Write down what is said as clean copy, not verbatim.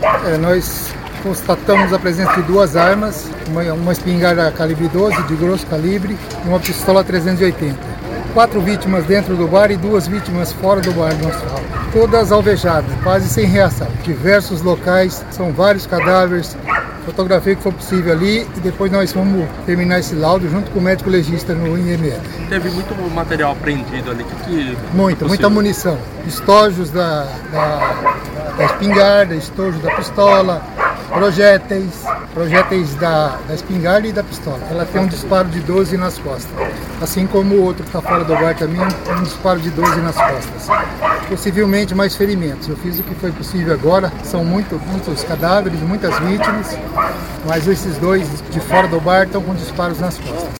Nós constatamos a presença de duas armas, uma espingarda calibre 12 de grosso calibre e uma pistola 380. 4 vítimas dentro do bar e 2 vítimas fora do bar no asfalto. Todas alvejadas, quase sem reação. Diversos locais, são vários cadáveres. Fotografei o que for possível ali e depois nós vamos terminar esse laudo junto com o médico legista no IML. Teve muito material apreendido ali. Muita munição. Estojos da espingarda, estojo da pistola, projéteis da espingarda e da pistola. Ela tem um disparo de 12 nas costas. Assim como o outro que está fora do bar também, um disparo de 12 nas costas. Possivelmente mais ferimentos. Eu fiz o que foi possível agora. São muitos cadáveres, muitas vítimas, mas esses dois de fora do bar estão com disparos nas costas.